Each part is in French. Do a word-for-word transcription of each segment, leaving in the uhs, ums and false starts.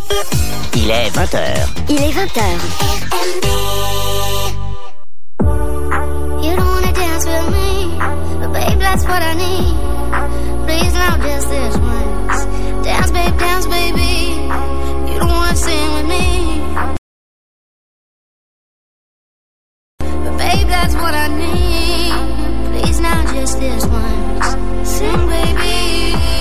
Il est vingt heures. Il est vingt heures. You don't wanna dance with me, but babe, that's what I need. Please now, just this once. Dance, babe, dance, baby. You don't wanna sing with me, but babe, that's what I need. Please now, just this once. Sing, baby.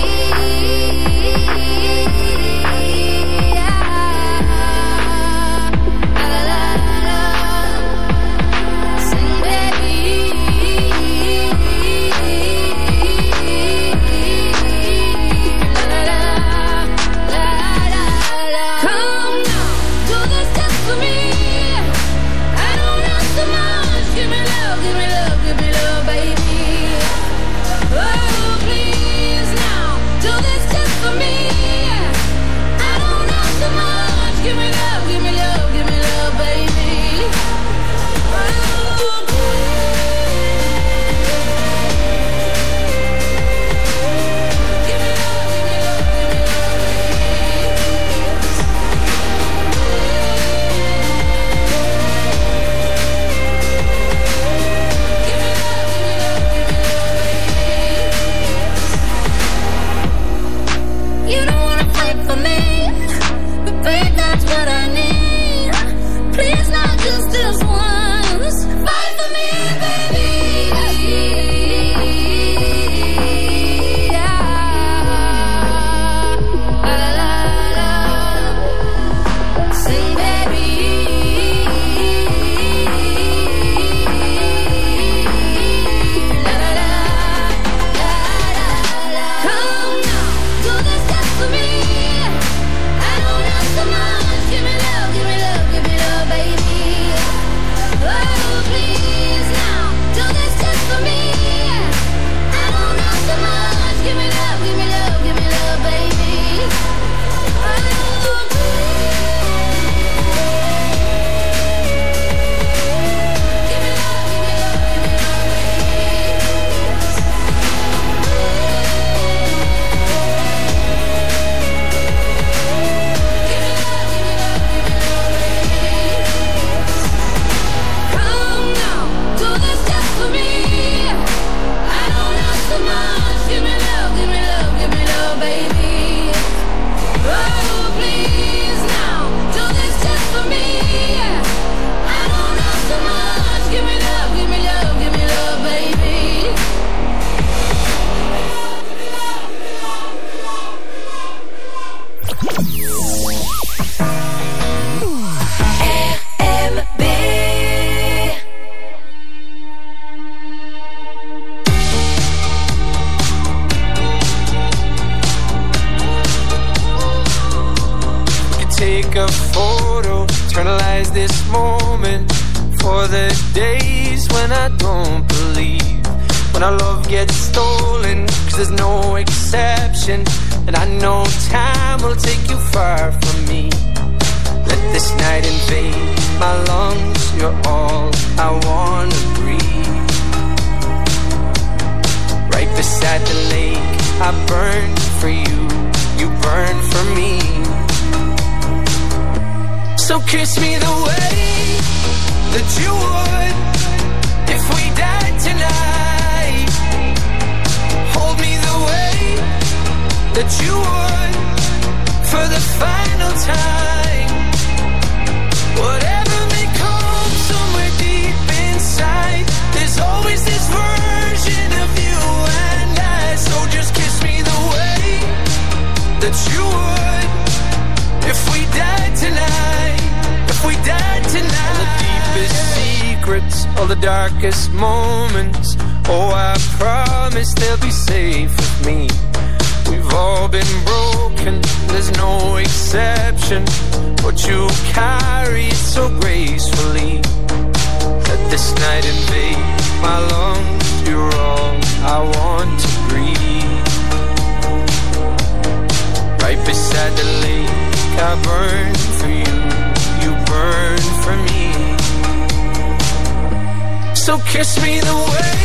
So kiss me the way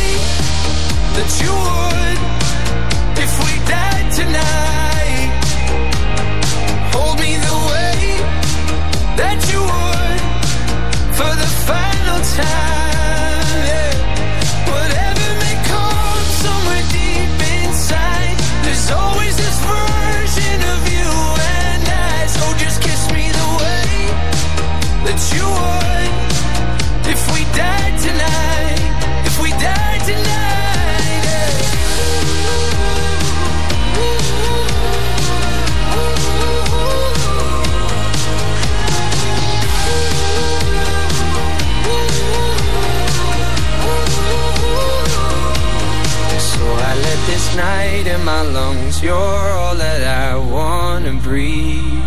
that you would if we died tonight. Hold me the way time, yeah. Whatever may come somewhere deep inside, there's always this version of you and I. So just kiss me the way that you would if we died tonight, if we died tonight, yeah. So I let this night in my lungs, you're all that I wanna breathe.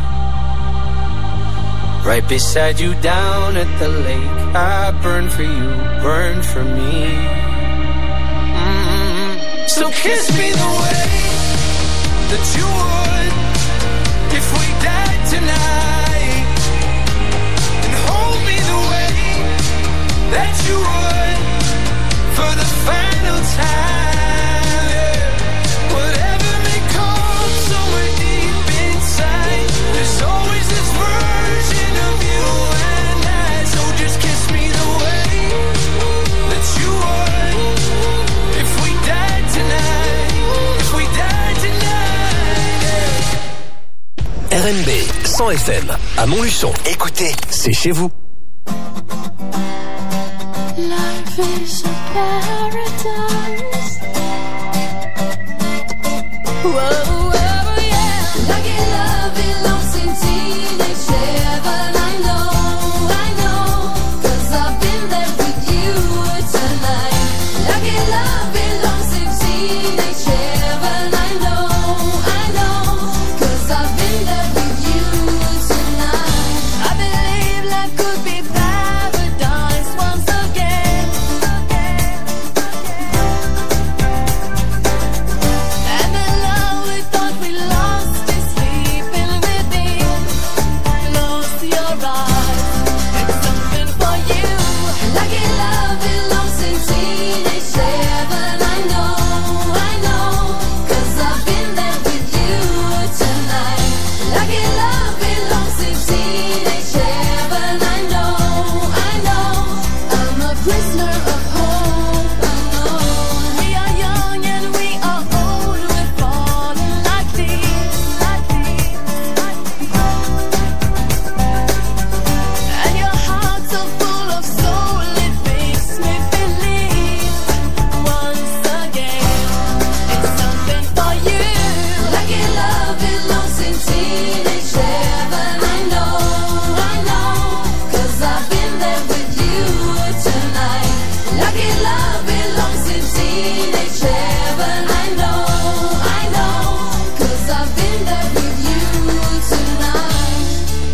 Right beside you down at the lake, I burn for you, burn for me. Mm-hmm. So kiss me the way that you would if we died tonight, and hold me the way that you would for the final time, yeah. Whatever may come somewhere deep inside, there's always this version of you and I. So just kiss me the way that you would if we died tonight, if we died tonight, yeah. R N B cent F M à Montluçon. Écoutez, c'est chez vous. Life is a paradise. Whoa, whoa, yeah. Lucky love belongs in teenage heaven. I know, I know, 'cause I've been there with you tonight. Lucky love belongs in teenage heaven. I know, I know, 'cause I've been there with you tonight. I believe life could be paradise once again. And the love we thought we lost is sleeping within. Close your eyes, it's something for you. Lucky love belongs in teenage heaven. I know, I know, 'cause I've been there with you tonight. Lucky love belongs in teenage heaven. I know, I know, I'm a prisoner of hope. I know we are young and we are old. We're falling like thieves, like thieves, like thieves. And your heart's so full of soul, it makes me believe once again it's something for you. Lucky love belongs in teenage heaven. I know, I know, 'cause I've been there with you tonight. Lucky love belongs in teenage heaven. I know, I know, 'cause I've been there with you tonight.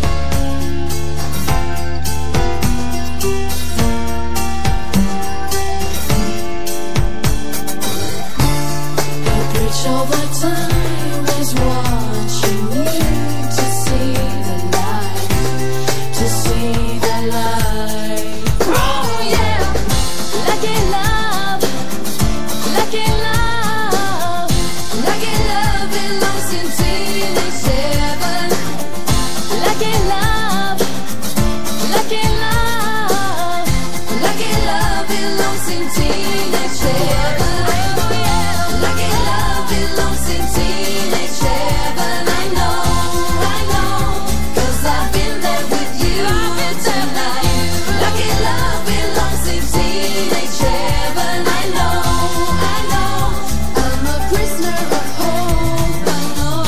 A bridge over time is what you need to see the light, to see the light. Oh yeah, lucky love, lucky love, lucky love belongs in teenage heaven. Lucky love, lucky love, lucky love belongs in teenage heaven. Oh yeah, lucky love belongs in teenage heaven. I know, I know, 'cause I've been there with you tonight. Lucky love belongs in teenage heaven. I know, I know, I'm a prisoner of hope. I know.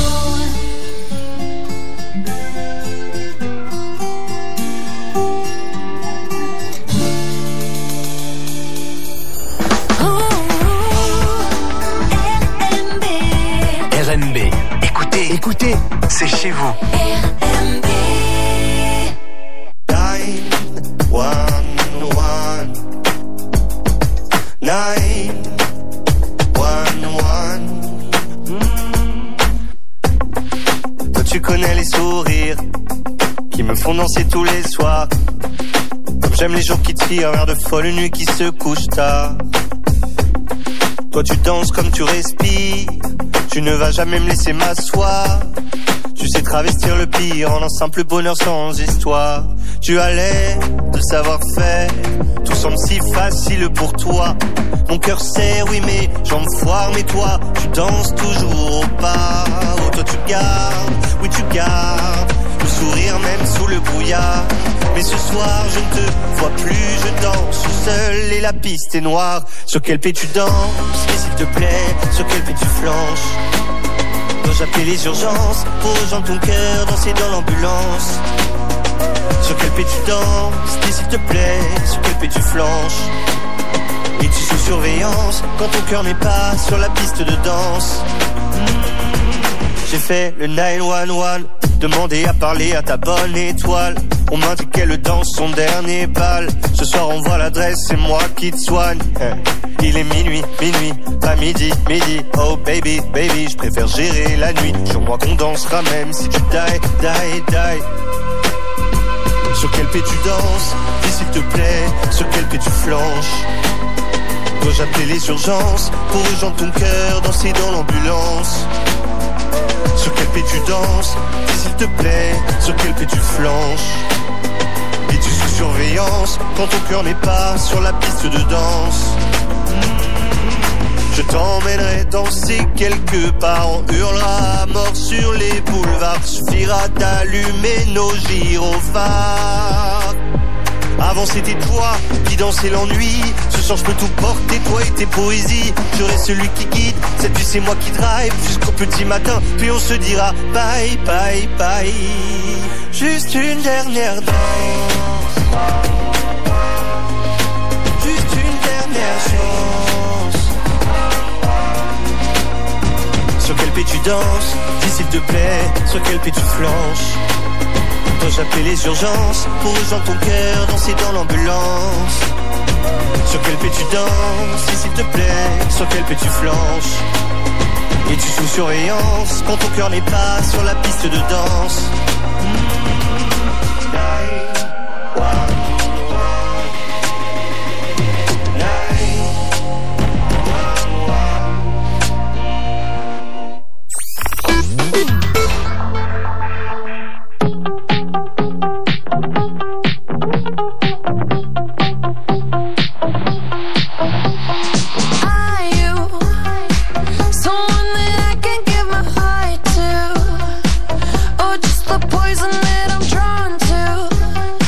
R N B. Écoutez, écoutez, c'est chez vous. nine one one nine one one. Toi tu connais les sourires qui me font danser tous les soirs. Comme j'aime les jours qui tirent vers de folles nuits qui se couchent tard. Toi tu danses comme tu respires, tu ne vas jamais me laisser m'asseoir. Tu sais travestir le pire en un simple bonheur sans histoire. Tu as l'air de savoir faire, tout semble si facile pour toi. Mon cœur sait, oui mais jambes foirent, mais toi tu danses toujours au pas. Oh toi tu gardes, oui tu gardes le sourire même sous le brouillard. Mais ce soir je ne te vois plus, je danse seul et la piste est noire. Sur quel pied tu danses, et s'il te plaît, sur quel pied tu flanches? Dois-je appeler les urgences pour rejoindre ton cœur, danser dans l'ambulance? Sur quel pied tu danses, dis s'il te plaît, sur quel pied tu flanches? Et tu sous surveillance quand ton cœur n'est pas sur la piste de danse. J'ai fait le neuf un un, demandé à parler à ta bonne étoile. On m'a dit qu'elle danse son dernier bal. Ce soir on voit l'adresse, c'est moi qui te soigne. Il est minuit, minuit, pas midi, midi. Oh baby, baby, je préfère gérer la nuit. Jure-moi qu'on dansera même si tu die, die, die. Sur quel pied tu danses, dis s'il te plaît, sur quel pied tu flanches? Dois-je appeler les urgences pour rejoindre ton cœur, danser dans l'ambulance? Sur quel pied tu danses, dis s'il te plaît, sur quel pied tu flanches? Et tu sous surveillance quand ton cœur n'est pas sur la piste de danse. Je t'emmènerai danser quelque part, on hurlera à mort sur les boulevards. Suffira d'allumer nos gyrophares. Avant c'était toi qui dansais l'ennui. Ce soir je peux tout porter, toi et tes poésies. Je reste celui qui guide, cette vie c'est moi qui drive jusqu'au petit matin, puis on se dira bye, bye, bye. Juste une dernière danse, juste une dernière chance. Sur quel pied tu danses, dis s'il te plaît, sur quel pied tu flanches? Dois-je appeler les urgences pour rejoindre ton cœur, danser dans l'ambulance? Sur quel pied tu danses, dis s'il te plaît, sur quel pied tu flanches? Et tu sous surveillance quand ton cœur n'est pas sur la piste de danse. Poison that I'm drawn to.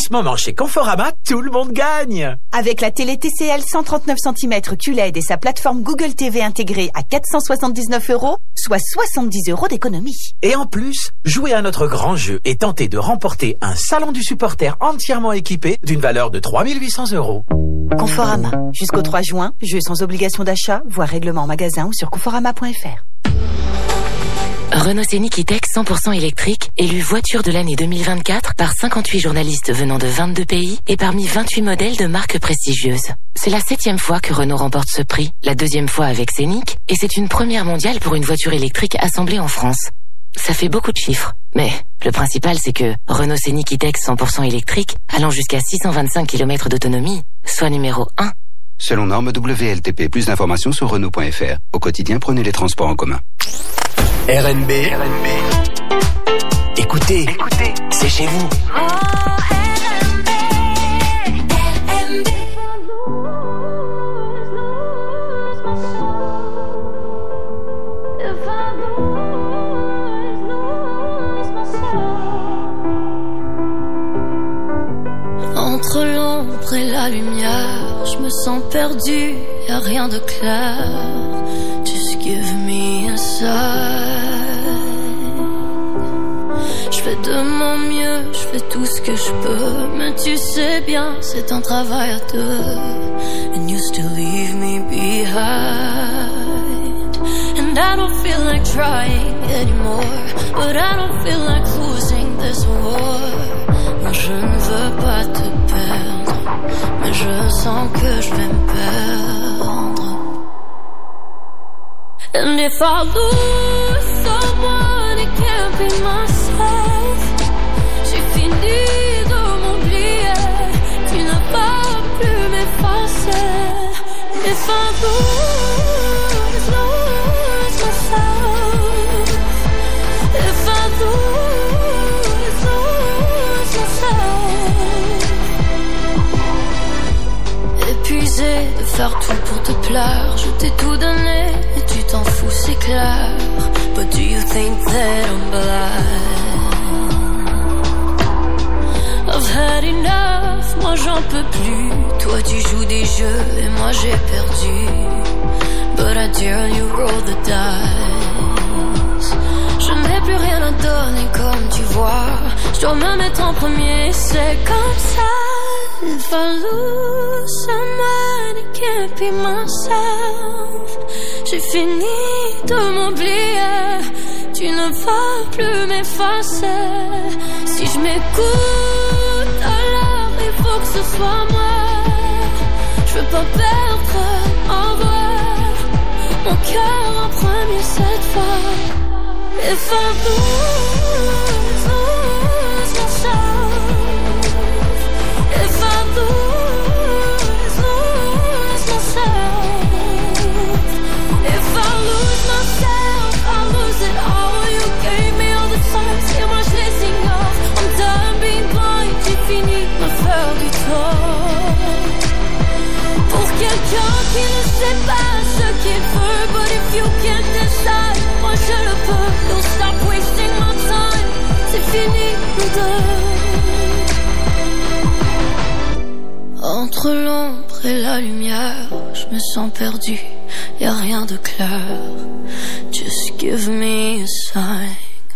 ce moment, chez Conforama, tout le monde gagne. Avec la télé T C L cent trente-neuf centimètres Q L E D et sa plateforme Google T V intégrée à quatre cent soixante-dix-neuf euros, soit soixante-dix euros d'économie. Et en plus, jouez à notre grand jeu et tentez de remporter un salon du supporter entièrement équipé d'une valeur de trois mille huit cents euros. Conforama. Jusqu'au trois juin, jeu sans obligation d'achat, voire règlement en magasin ou sur conforama point f r. Renault Scénic E-Tech cent pour cent électrique, élu voiture de l'année deux mille vingt-quatre par cinquante-huit journalistes venant de vingt-deux pays et parmi vingt-huit modèles de marques prestigieuses. C'est la septième fois que Renault remporte ce prix, la deuxième fois avec Scénic, et c'est une première mondiale pour une voiture électrique assemblée en France. Ça fait beaucoup de chiffres, mais le principal c'est que Renault Scénic E-Tech cent pour cent électrique, allant jusqu'à six cent vingt-cinq kilomètres d'autonomie, soit numéro un. Selon norme W L T P, plus d'informations sur Renault point F R. Au quotidien, prenez les transports en commun. R N B. R N B. Écoutez, écoutez, c'est chez vous. Oh, R N B, R N B. If I lose, lose myself. Entre l'ombre et la lumière, je me sens perdu, y a rien de clair. Just give me a sign. Je fais de mon mieux, je fais tout ce que je peux, mais tu sais bien, c'est un travail à deux. And you still leave me behind. And I don't feel like trying anymore, but I don't feel like losing this war. Non, je ne veux pas te perdre, mais je sens que je vais me perdre. And if I lose someone, it can't be myself. J'ai fini de m'oublier, tu n'as pas pu m'effacer. If I lose, lose myself. If I lose, lose myself. Épuisé de faire tout pour te plaire, je t'ai tout donné. Tu t'en fous, c'est clair. But do you think that I'm blind? I've had enough, moi j'en peux plus. Toi tu joues des jeux et moi j'ai perdu. But I dare you roll the dice. Je n'ai plus rien à donner comme tu vois. Je dois me mettre en premier, c'est comme ça. If I lose someone, it can't be myself. J'ai fini de m'oublier, tu ne vas plus m'effacer. Si je m'écoute, alors il faut que ce soit moi. Je veux pas perdre en vrai mon cœur en premier cette fois. If I lose, lose myself. If I lose, lose myself. If I lose myself, I lose it all. You gave me all the signs, et moi je les ignore. I'm done being blind, j'ai fini de me faire du tort. Pour quelqu'un qui ne sait pas ce qu'il veut, but if you can't decide, moi je le peux. Don't stop wasting my time, c'est fini nous deux. Entre l'ombre et la lumière, je me sens perdu, y a rien de clair. Just give me a sign.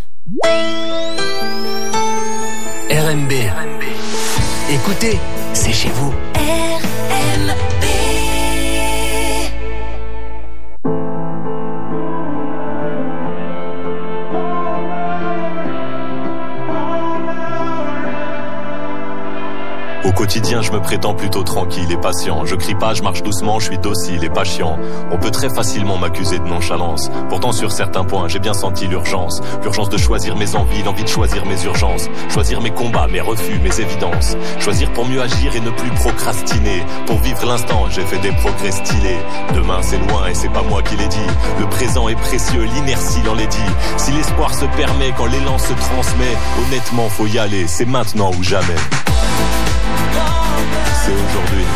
R N B. Écoutez, c'est chez vous. R M B. Au quotidien, je me prétends plutôt tranquille et patient. Je crie pas, je marche doucement, je suis docile et pas chiant. On peut très facilement m'accuser de nonchalance. Pourtant, sur certains points, j'ai bien senti l'urgence. L'urgence de choisir mes envies, l'envie de choisir mes urgences. Choisir mes combats, mes refus, mes évidences. Choisir pour mieux agir et ne plus procrastiner. Pour vivre l'instant, j'ai fait des progrès stylés. Demain, c'est loin et c'est pas moi qui l'ai dit. Le présent est précieux, l'inertie l'enlaidit. Si l'espoir se permet, quand l'élan se transmet, honnêtement, faut y aller, c'est maintenant ou jamais. C'est aujourd'hui.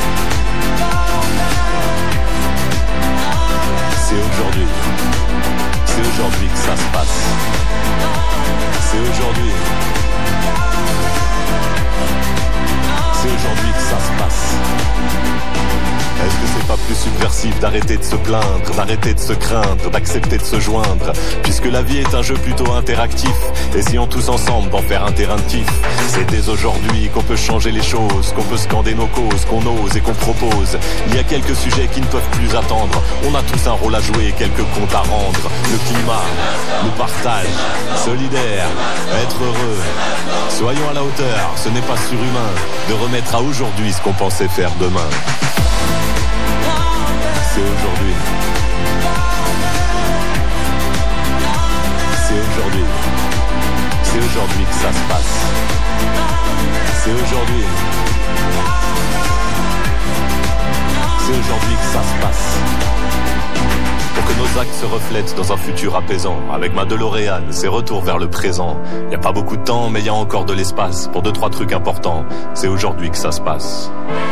C'est aujourd'hui. C'est aujourd'hui que ça se passe. C'est aujourd'hui. C'est aujourd'hui que ça se passe. Est-ce que c'est pas plus subversif d'arrêter de se plaindre, d'arrêter de se craindre, d'accepter de se joindre, puisque la vie est un jeu plutôt interactif. Essayons tous ensemble d'en faire un terrain de kiff. C'est dès aujourd'hui qu'on peut changer les choses, qu'on peut scander nos causes, qu'on ose et qu'on propose. Il y a quelques sujets qui ne peuvent plus attendre. On a tous un rôle à jouer et quelques comptes à rendre. Le climat, le partage, solidaire, être heureux. Soyons à la hauteur, ce n'est pas surhumain de remettre à aujourd'hui ce qu'on pensait faire demain. C'est aujourd'hui. C'est aujourd'hui. C'est aujourd'hui que ça se passe. C'est aujourd'hui. C'est aujourd'hui que ça se passe. Pour que nos actes se reflètent dans un futur apaisant. Avec ma DeLorean, c'est retour vers le présent. Y a pas beaucoup de temps, mais y a encore de l'espace pour deux trois trucs importants. C'est aujourd'hui que ça se passe.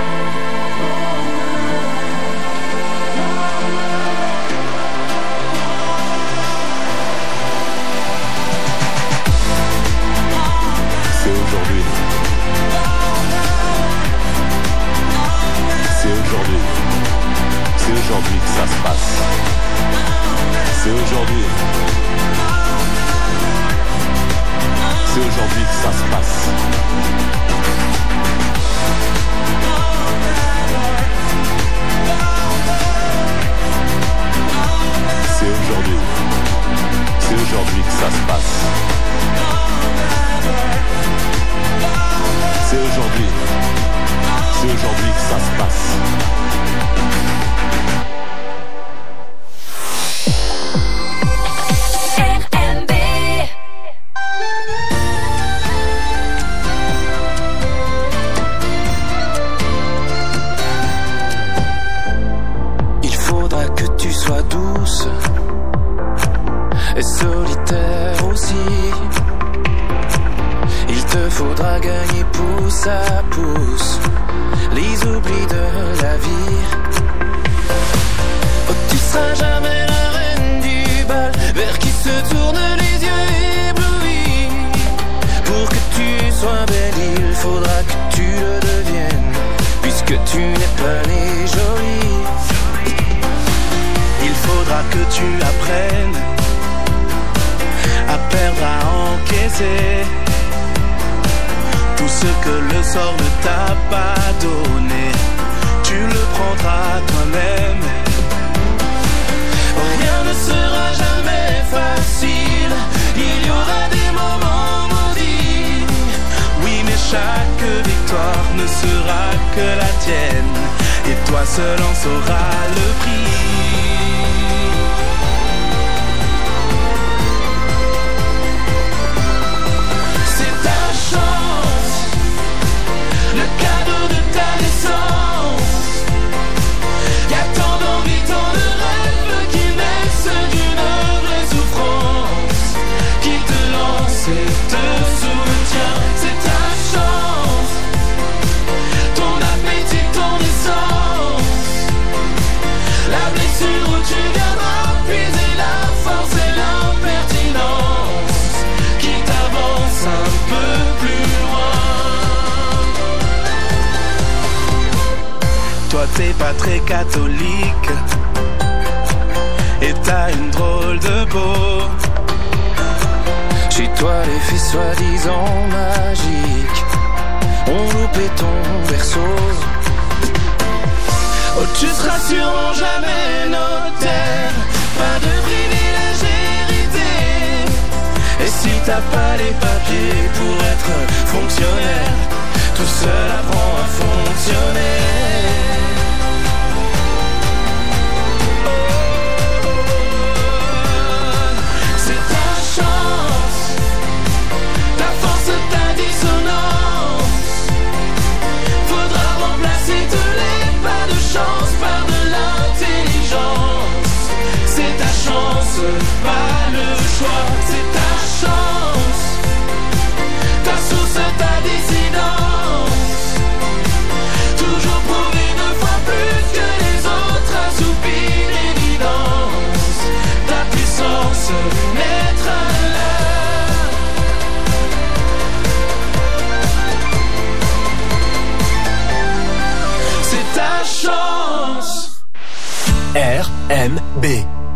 C'est aujourd'hui que ça se passe. C'est aujourd'hui. C'est aujourd'hui que ça se passe. C'est aujourd'hui. C'est aujourd'hui que ça se passe. C'est aujourd'hui. C'est aujourd'hui que ça se passe. Et solitaire aussi. Il te faudra gagner pouce à pouce les oublis de la vie. Oh, tu seras jamais la reine du bal vers qui se tournent les yeux éblouis. Pour que tu sois belle, il faudra que tu le deviennes, puisque tu n'es pas née jolie. Il faudra que tu apprennes à perdre, à encaisser tout ce que le sort ne t'a pas donné. Tu le prendras toi-même. Rien ne sera jamais facile. Il y aura des moments maudits. Oui, mais chaque victoire ne sera que la tienne. Et toi seul en sauras le prix. Le cadeau de ta naissance. Y'a tant d'envie, tant de rêves qui naissent d'une vraie souffrance, qui te lance et te soutient. C'est ta chance, ton appétit, ton essence. La blessure où tu viendras puiser la force et l'impertinence qui t'avance un peu plus loin. Toi t'es pas très catholique et t'as une drôle de peau. Chez toi les filles soi-disant magiques ont loupé ton berceau. Oh, tu seras sûrement jamais notaire, pas de privilège hérité. Et si t'as pas les papiers pour être fonctionnaire, tout seul apprend à fonctionner. Pas le choix, c'est ta chance, ta source, ta dissidence. Toujours prouver deux fois plus que les autres, assoupir l'évidence. Ta puissance, mettre à l'heure. R M B.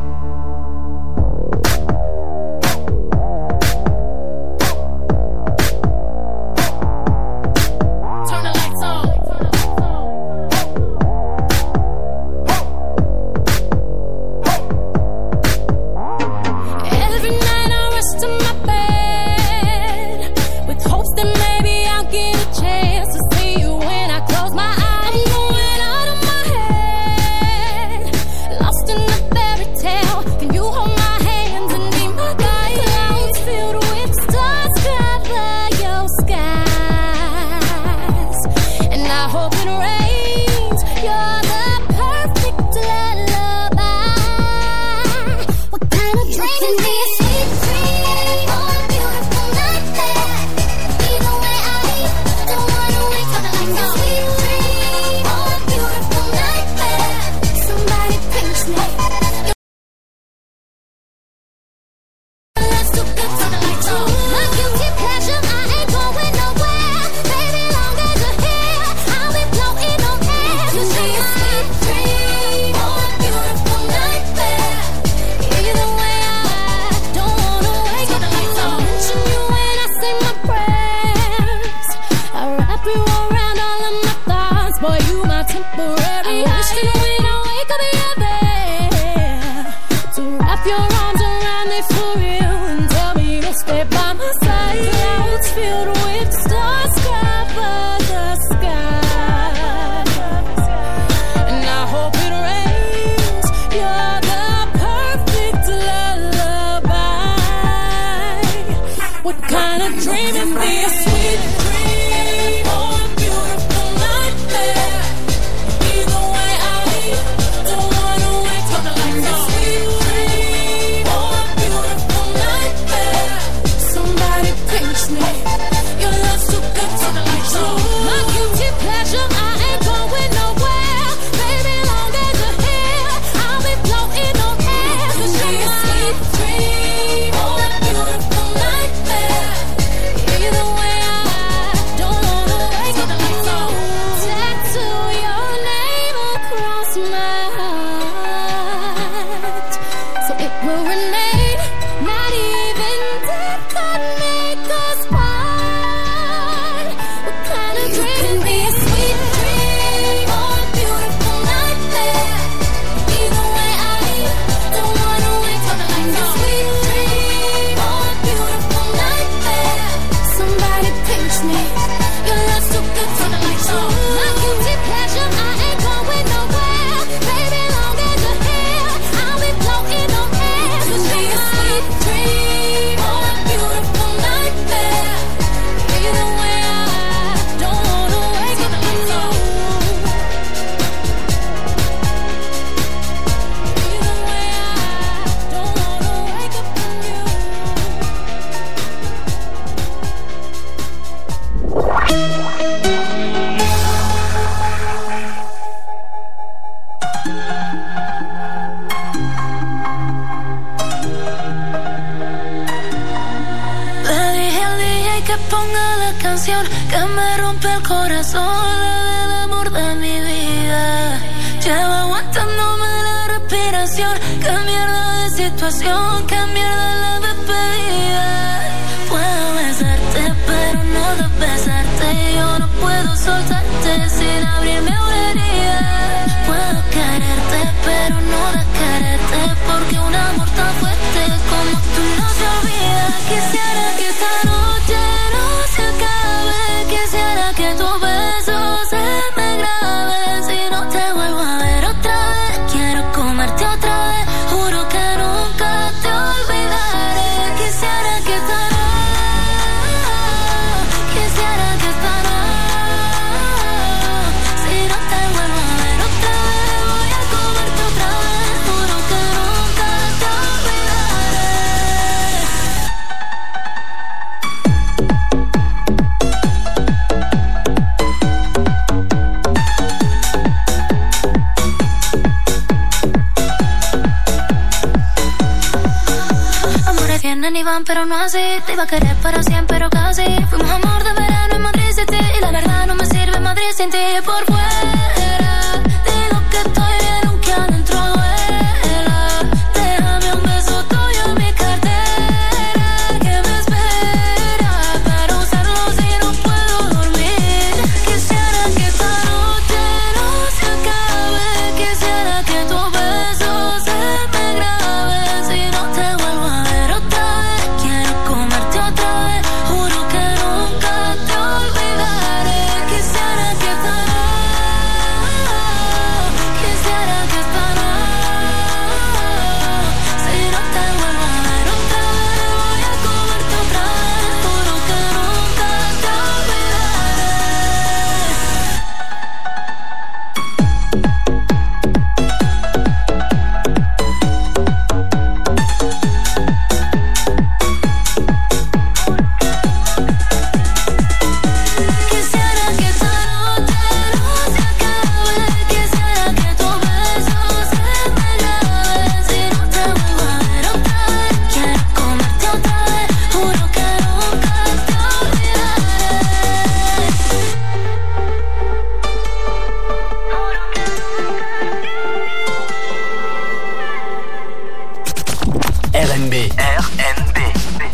Pero no así, te iba a querer para siempre, pero casi. Fuimos amor de verano en Madrid City. Y la verdad no me sirve Madrid sin ti. Por fuera digo que estoy bien, aunque adentro duele.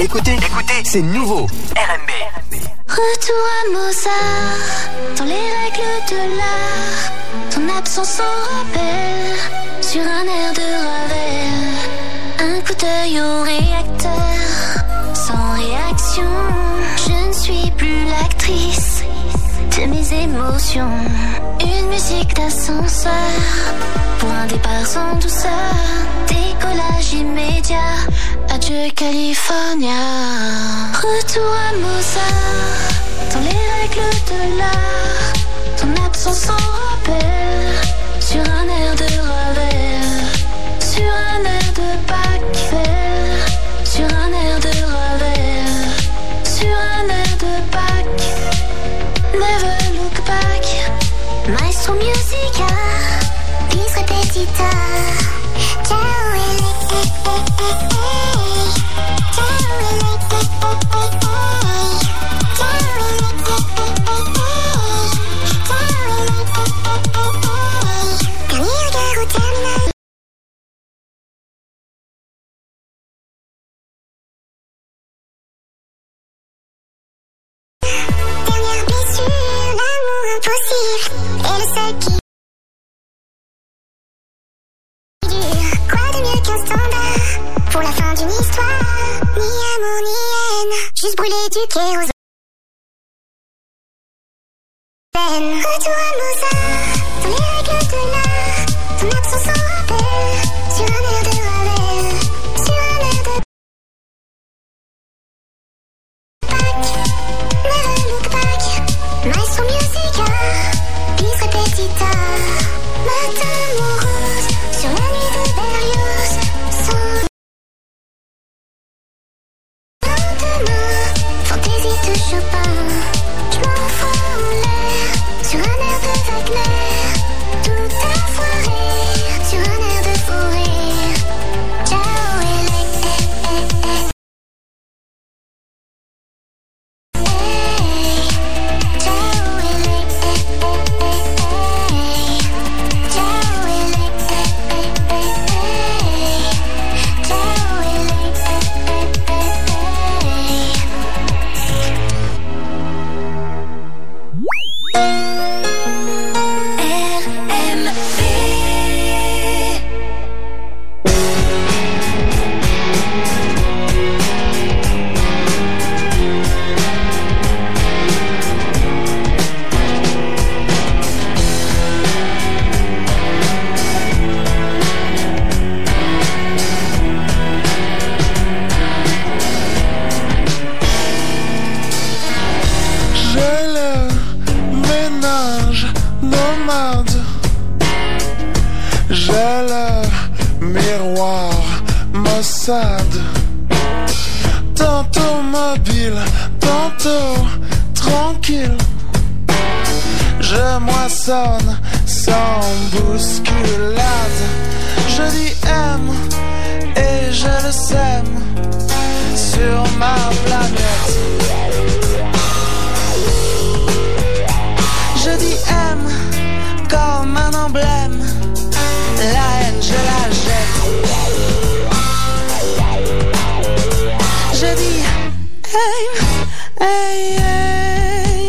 Écoutez, écoutez, c'est nouveau. R and B. Retour à Mozart, dans les règles de l'art. Ton absence sans rappel, sur un air de Ravel. Un coup d'œil au réacteur, sans réaction. Je ne suis plus l'actrice de mes émotions. Une musique d'ascenseur, pour un départ sans douceur. Décollage immédiat, adieu California. Retour à Mozart, dans les règles de l'art. Ton absence sans rappel, sur un air de Ravel. Sur un air de Bach, sur un air de Ravel. Sur un air de Bach, never look back. Maestro musica, bis repetita. Ciao, ele, eh, eh, eh, eh. Ciao, ele, eh, eh, eh, eh. Ciao, ele, eh, eh, eh, eh. Ciao, ele, eh, eh, eh, eh. Dernier regard au terminal. Dernière blessure, l'amour impossible. Et le seul qui quoi de mieux qu'un standard pour la fin d'une histoire? Ni amour ni haine, juste brûler du kérosène. Retour à Mozart, dans les règles de l'art. Ton absence sans rappel, sur un air de Ravel. Sur un air de Bach, never look back. Maestro musica, bis repetita. Matin morose, sur la nuit de Berlioz. Sans lendemain, fantaisie de Chopin. J'm'envoie en l'air, sur un air de Wagner. Tout a foiré, sur un air de forêt. Ciao, ele, eh, eh, eh. Hey. Ciao, ele, eh, eh, eh, eh. Ciao, ele, eh, eh, eh, eh. Ciao, ele, eh, eh, eh, eh. R M J'ai le ménage nomade. J'ai le miroir Mossad. Tantôt mobile, tantôt tranquille. Je moissonne sans bousculade. Je dis aime et je le sème sur ma planète. Je dis aime comme un emblème. La haine je la jette. Je dis hey, hey, hey.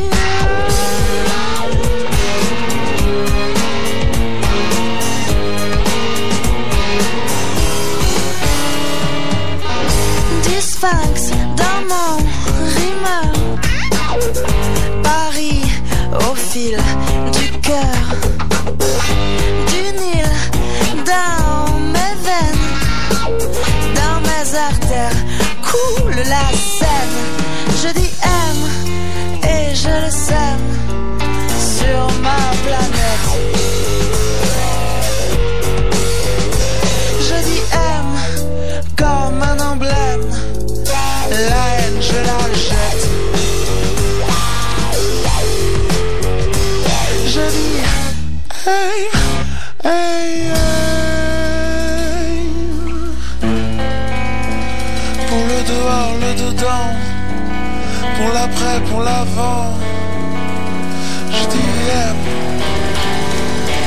Du sphinx dans mon rimeur. Paris au fil du cœur. Du Nil dans mes veines. Dans mes artères coule la Seine. Je dis aime et je le sème sur ma planète. Je dis aime comme un emblème. La haine je la jette. Je dis hey, hey, hey. Pour le dehors, le dedans. Pour l'après, pour l'avant. Je dis aime.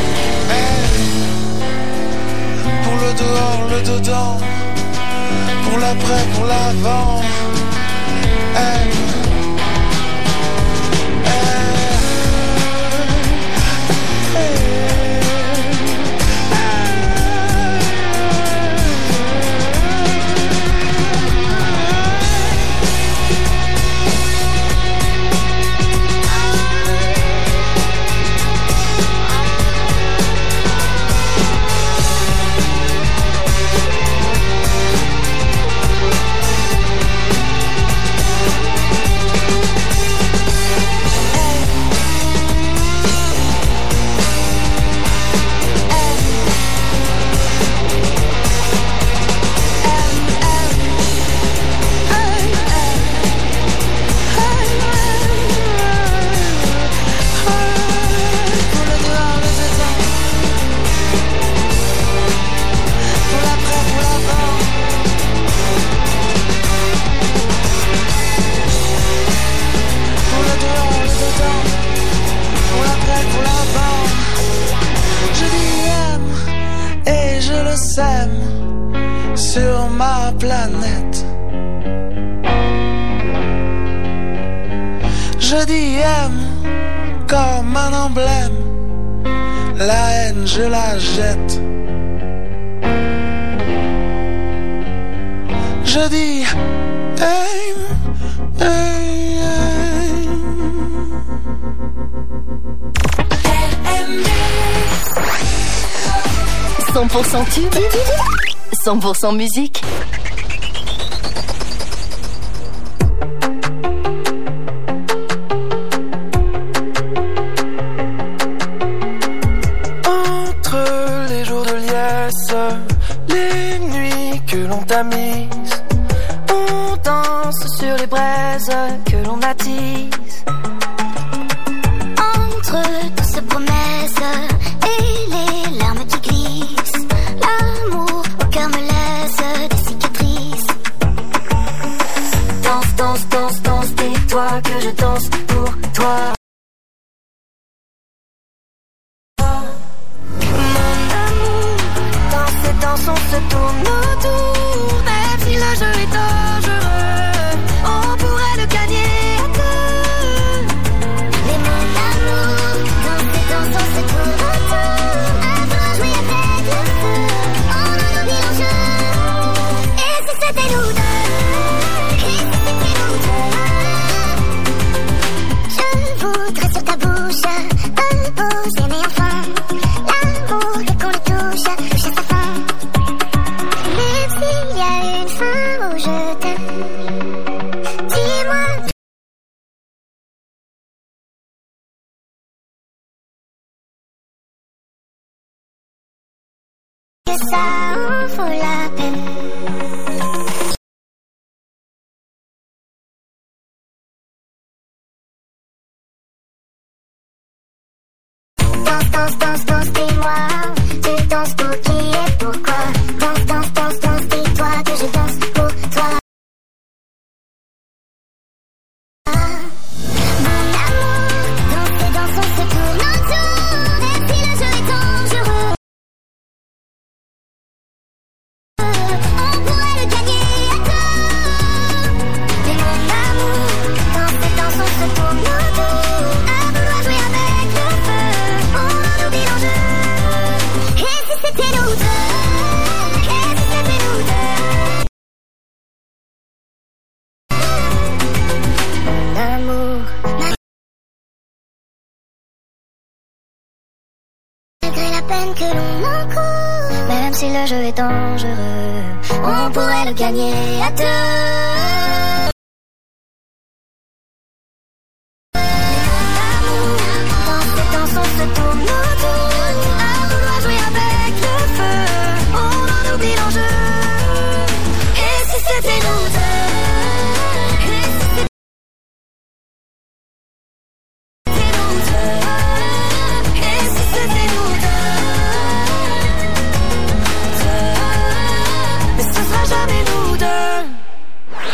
Hey. Pour le dehors, le dedans. pour l'après, pour l'avant. Hey. Sur ma planète, je dis aime comme un emblème, la haine je la jette. Je dis aime, aime, aime. cent pour cent tube, cent pour cent musique. Entre les jours de liesse, les nuits que l'on tamise, on danse sur les braises que l'on attise. Entre toutes ces promesses et les larmes qui glissent, l'amour au cœur me laisse des cicatrices. Danse, danse, danse, danse, dis-toi que je danse pour toi. Mon amour, danse et danse, on se tourne autour. Même si le jeu est dangereux, on pourrait le gagner à deux. Mais mon amour, danse et danse, on se tourne autour. Avant jouer avec le feu, on en oublie l'enjeu. Et si c'était nous deux, et si c'était nous deux, je voudrais sur ta bouche un beau s'aimer enfin. L'amour, dès qu'on le touche, touche à sa fin. Même s'il y a une fin où je t'aime, dis-moi que ça en vaut la peine. Danse, danse, danse, danse, dis-moi, tu danses pour qui et pourquoi. Danse, danse, danse, danse, dis-toi que je danse pour toi. Mon amour, danse et danse, on se tourne autour. Même si le jeu est dangereux, on pourrait le gagner à deux. Mais mon amour, danse et danse, on se tourne autour. À vouloir jouer avec le feu, on en oublie l'enjeu. Et si c'était nous deux, et si c'était nous deux. Mon amour, malgré la peine que l'on encourt, même si le jeu est dangereux, on pourrait le gagner à deux. Danse et danse, on se tourne autour. À vouloir jouer avec le feu, on en oublie l'enjeu. Et si c'était nous deux, et si c'était nous deux, et si c'était nous deux, mais ce sera jamais nous deux.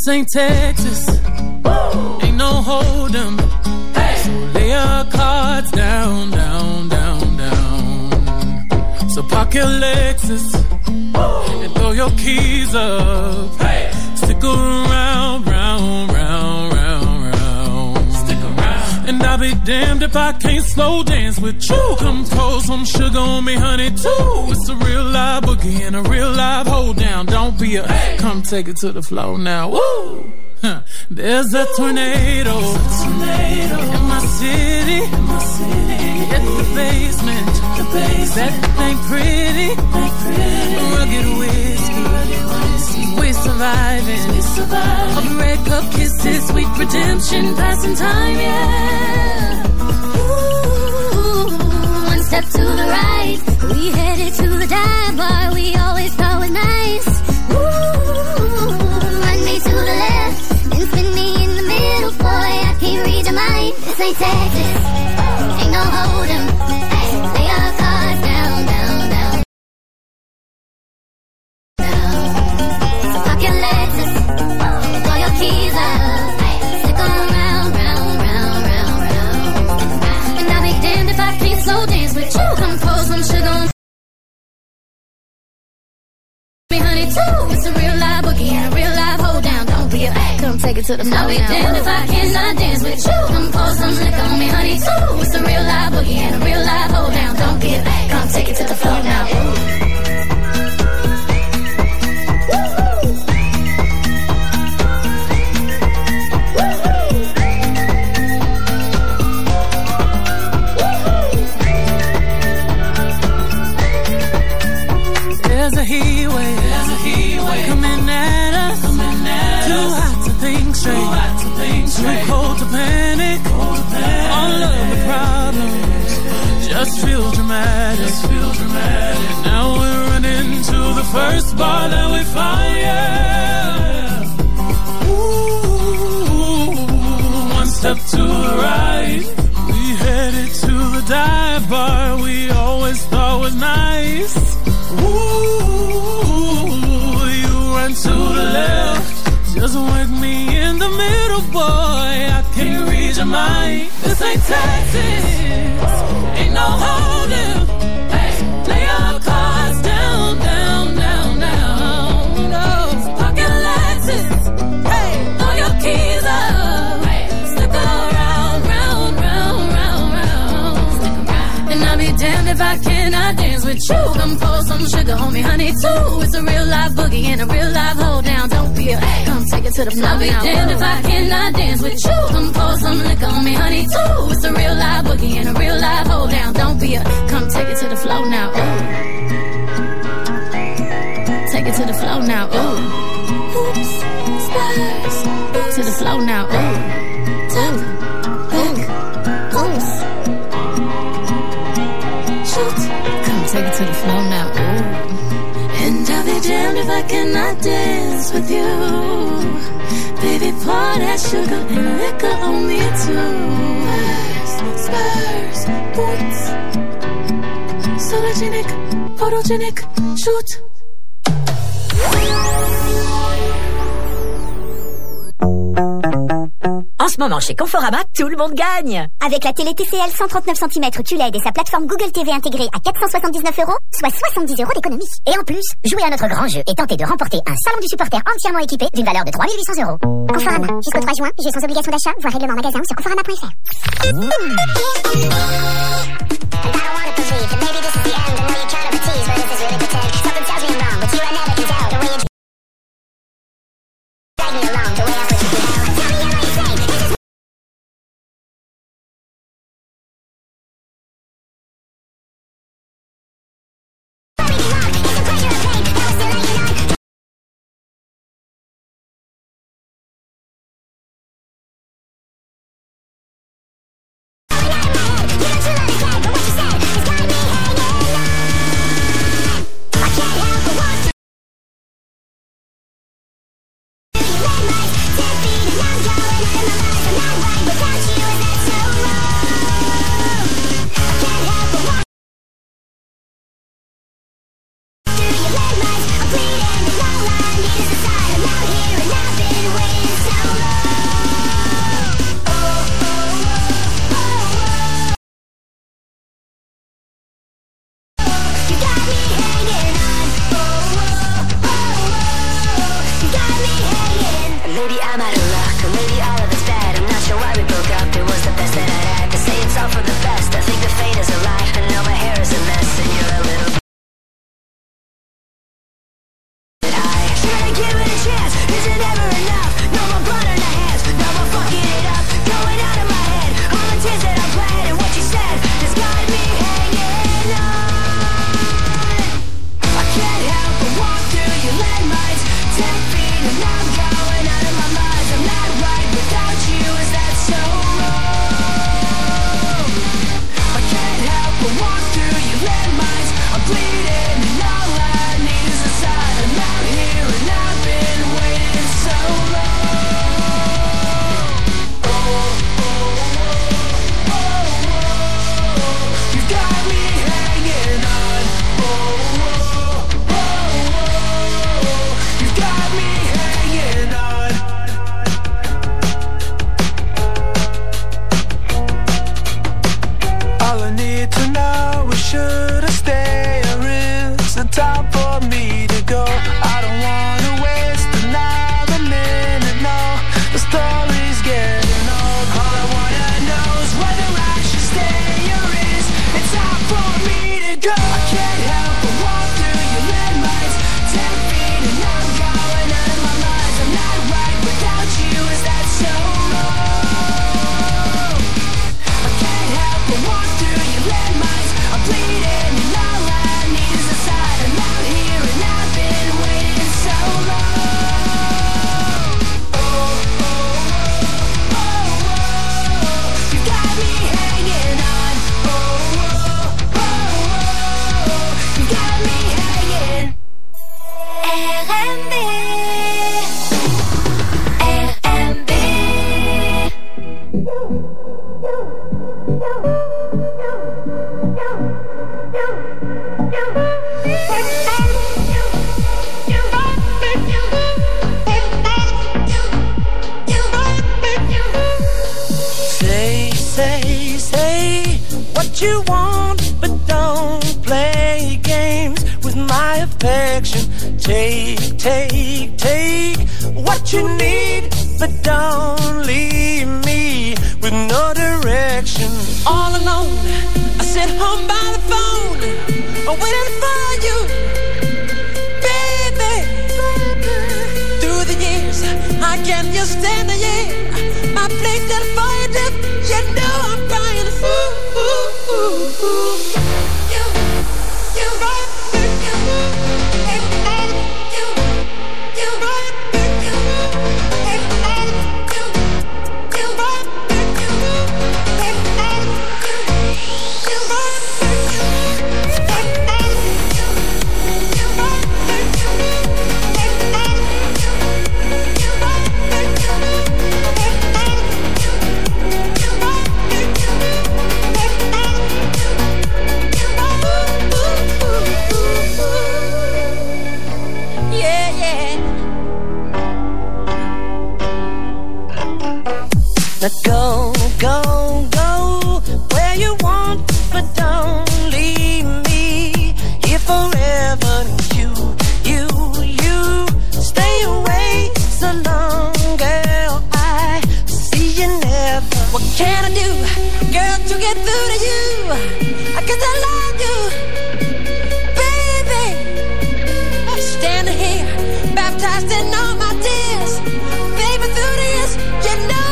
This ain't Texas. Woo! Ain't no hold 'em. Hey! So lay your cards down, down, down, down. So park your Lexus. Woo! And throw your keys up. Hey! Stick around, round, round, round, round. Stick around. And I'll be damned if I can't slow dance with you. Come pour some sugar on me, honey, too. It's a real live boogie and a real live hold down. Don't be a hey. Come take it to the floor now. Woo! Huh. There's a tornado. There's a tornado in my city. In my city. In the basement. The basement. That ain't pretty. Ain't pretty. Rugged whiskey. We're surviving. We're surviving. All the red cup kisses, sweet redemption, passing time, yeah. Ooh, one step to the right, we headed to the dive bar we always thought was nice. Ooh, run me to the left, then spin me in the middle, boy, I can't read your mind. This ain't Texas, ain't no hold 'em. Hey, lay your cards down, down, down, down. So pop your Lexus, throw your keys up, stick 'em around, round, round, round, round. And I'll be damned if I can't slow dance with you. Come pour some sugar on me, honey, too. It's a real live boogie and a real live hold down. Don't be a hey. Come take it to the floor. I'll be damned if I cannot dance with you. Come pour some liquor on me, honey, too. It's a real live boogie and a real live hold down. Don't be a hey. Come take it to the floor now. There's a heat wave, there's a heat wave coming at us. Coming at Too us. hot to think straight, Too, hot to think straight. Too cold to panic. Cold to panic. All of the problems just feel dramatic. Just feel dramatic. Now we're running to the first bar that we find. Yeah. Ooh, one step to the right, we headed to the dive bar we always thought was nice. Ooh, you run to the left, just work me in the middle, boy. I can't read your mind. This ain't Texas, ain't no holding. Hey, lay your cards down, down, down, down. No, pocket Lexus. Hey, throw your keys up. Hey, stick around, round, round, round, round. Stick around. And I'll be damned if I cannot dance with you. Come pour some sugar on me, honey, too. It's a real live boogie and a real live hold down. Don't be a hey. Come take it to the floor. I'll be damned if I cannot dance with you. Come pour some liquor on me, honey, too. It's a real live boogie and a real live hold down. Don't be a come take it to the floor now. Ooh. Take it to the floor now. Ooh. Oops, spurs. To the floor now. Ooh. Tuck, hook, oops. Shoot. Take it to the floor now, ooh. And I'll be damned if I cannot dance with you. Baby, pour that sugar and liquor on me too. Spurs, spurs, boots. Sologenic, photogenic, shoot. En ce moment, chez Conforama, tout le monde gagne. Avec la télé T C L cent trente-neuf centimètres Q L E D et sa plateforme Google T V intégrée à quatre cent soixante-dix-neuf euros, soit soixante-dix euros d'économie. Et en plus, jouez à notre grand jeu et tentez de remporter un salon du supporter entièrement équipé d'une valeur de trois mille huit cents euros. Conforama, jusqu'au trois juin, j'ai sans obligation d'achat, voire règlement magasin sur conforama point f r. Let it you want, but don't play games with my affection. Take, take, take what you need, but don't leave me with no direction. All alone, I sit home by the phone, I'm waiting for you, baby. Through the years, I can't just stand the year. My place that for you, dip, you know I'm crying. Ooh, ooh, ooh, ooh. You, you, right, you, you, you, you, right, you, you, you, right, you, you, Now go, go, go where you want, but don't leave me here forever. You, you, you stay away so long, girl. I see you never. What can I do, girl, to get through to you? I guess I love you, baby. I'm standing here, baptized in all my tears, baby. Through the years, you know.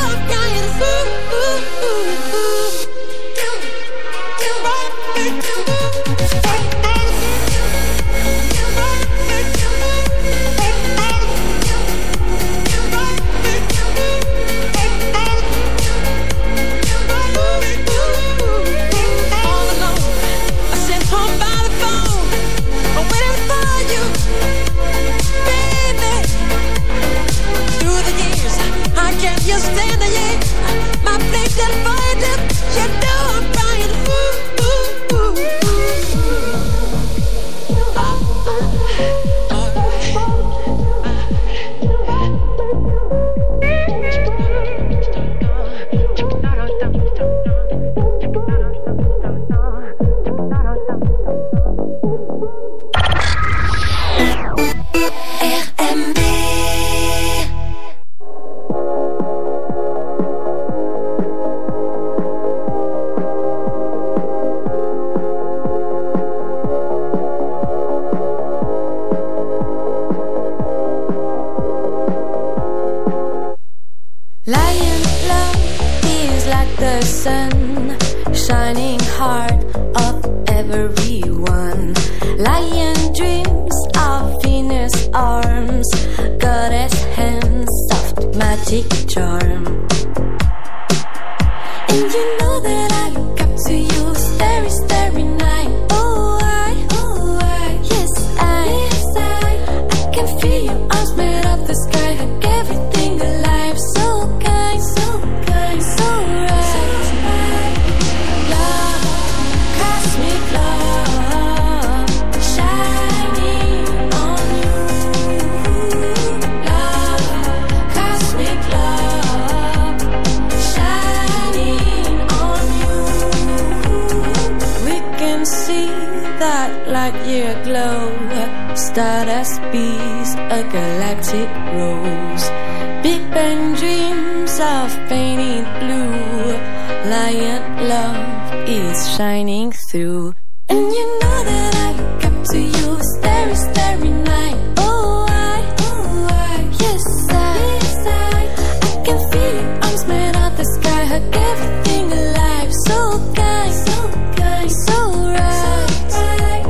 You stand there, yeah. My place that find up. You know I'm crying. Ooh, ooh, ooh, ooh. Ah, Lion love is like the sun, shining heart of everyone. Lion dreams of Venus arms, goddess hands, soft magic charm. And you know that I look up to you, starry, starry night. Oh, I, oh, I, yes, I, yes, I, I can feel your arms made of the sky, hug everything alive. So kind, so kind, so right. So right. Love, cosmic love, shining on you. Love, cosmic love, shining on you. We can see that light year glow, stardust bees, a galactic rose. Big Bang dreams of painted blue. Lion love is shining through. And you know that I look up to you, starry, starry night. Oh, I, oh, I, yes, I, yes, I, I can feel your arms made of the sky, hug everything alive. So kind, so kind, so right. So right.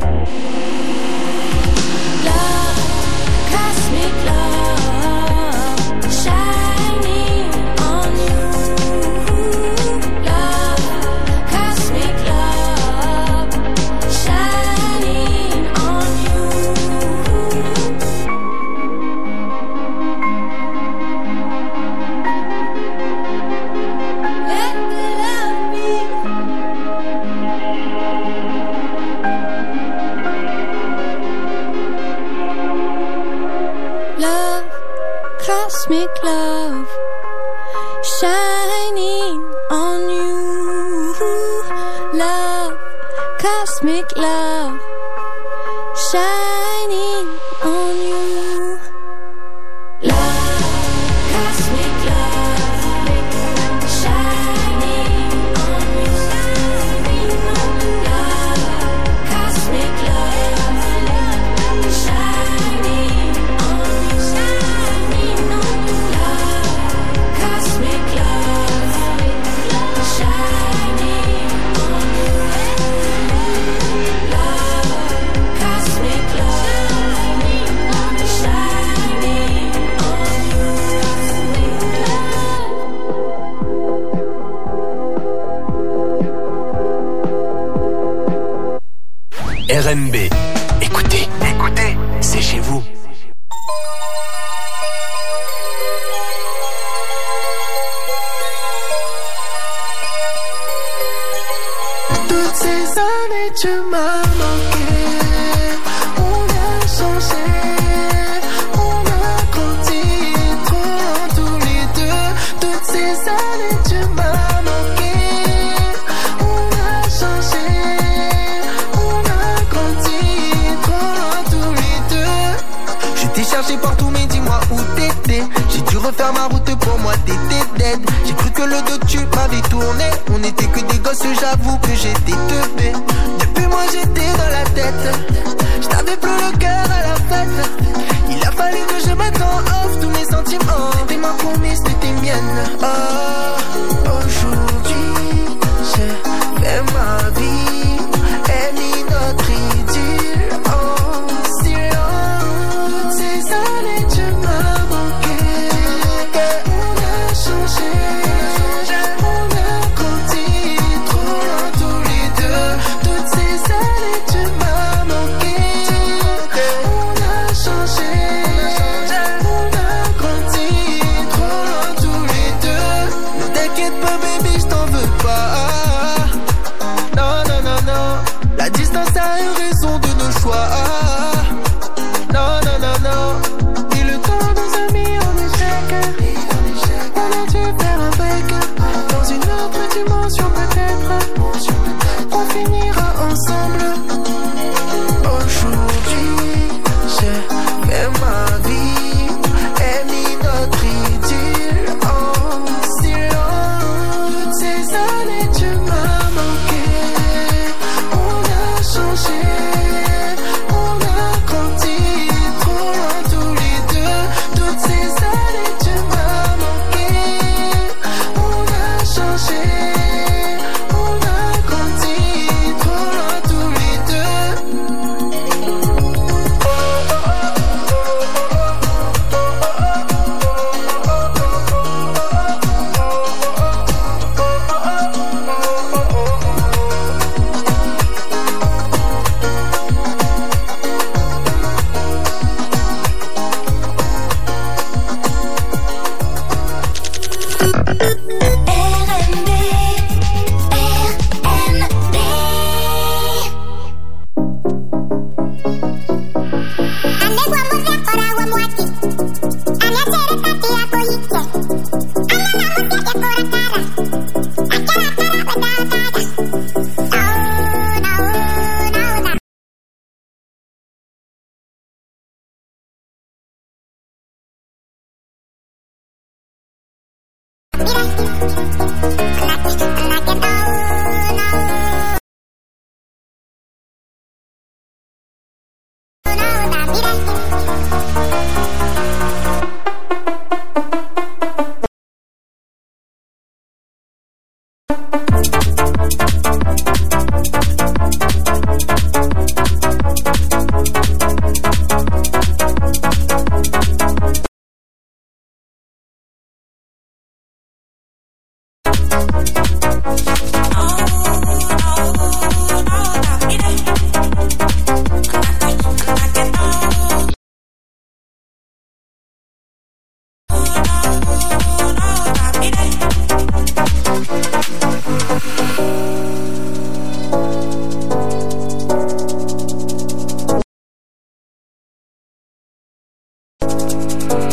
Love, cosmic love, shining on you. Love, cosmic love, shining on you. cosmic love shining on you. Love, cosmic love shining on you. Love, cosmic love shining on you. Love, cosmic love shining on you. R N B. Écoutez, écoutez, c'est chez vous. Toutes ces années tu m'as manqué. On a changé, on a grandi trop tous les deux. Toutes ces années tu m'as manqué. On a changé, on a grandi trop tous les deux. Je t'ai cherché partout mais dis-moi où t'étais. J'ai dû refaire ma route pour moi, t'étais dead. J'ai cru que le dos tu m'avais tourné. On était que des gosses, j'avoue que j'étais teubé. Depuis moi j'étais dans la tête. J't'avais plus le cœur.